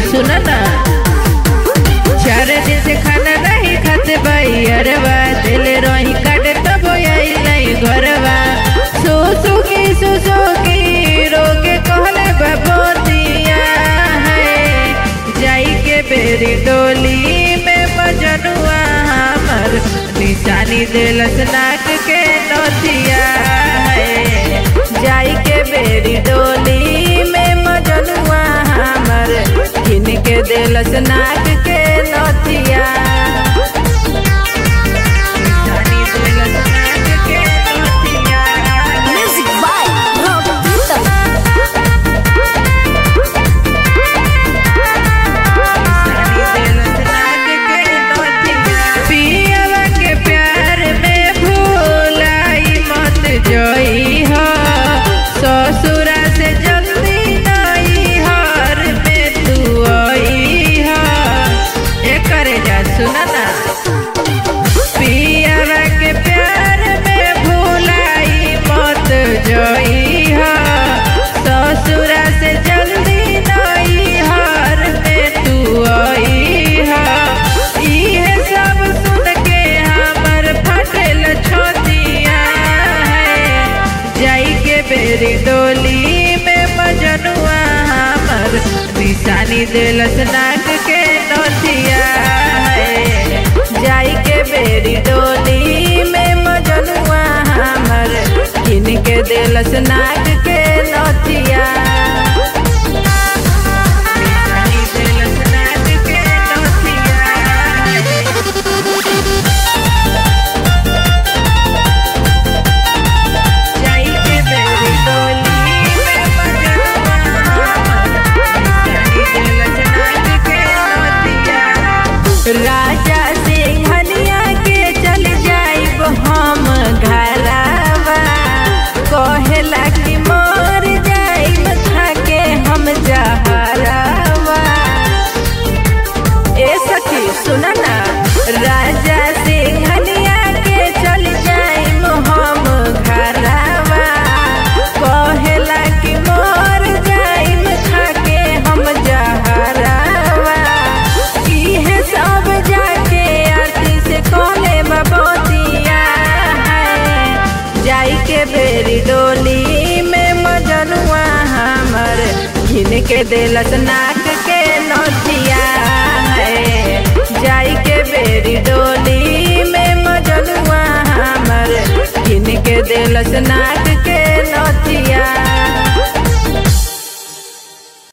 सुना ना। 4 दिन से खाना नहीं खाते भाई अरवा, दिल रही काटे तब आई नहीं घरवा। सुसुकी रोके कहले बबोतिया है, जाई के बेरी डोली में मजनुआ हमर निशानी दिलस नाक के नोतिया है। जाई के बेरी डोली में मजनुआ हमर गिन के दिलस नाक के नोतिया। बेरी डोली में मजनुआ हमर निशानी दिलस नाक के नोतिया है। जाई के बेरी डोली में मजनुआ हमर गिन के दिलस नाक के नोतिया। राजा सिंघनिया के चल जाइब हम घरवा, कहेला कि मर जाइब खाके हम जहरवा। ए सखी सुना ना, राजा सिंघनिया के चल जाइब हम घरवा, कहेला कि मर जाइब खाके हम जहरवा। सब जाके आरती से कहले बबोतिया है, जाई के बेरी डोली में मजनुआ हमर गिन के दिलस नाक के नोतिया है। जाई के बेरी डोली में मजनुआ हमर गिन के दिलस नाक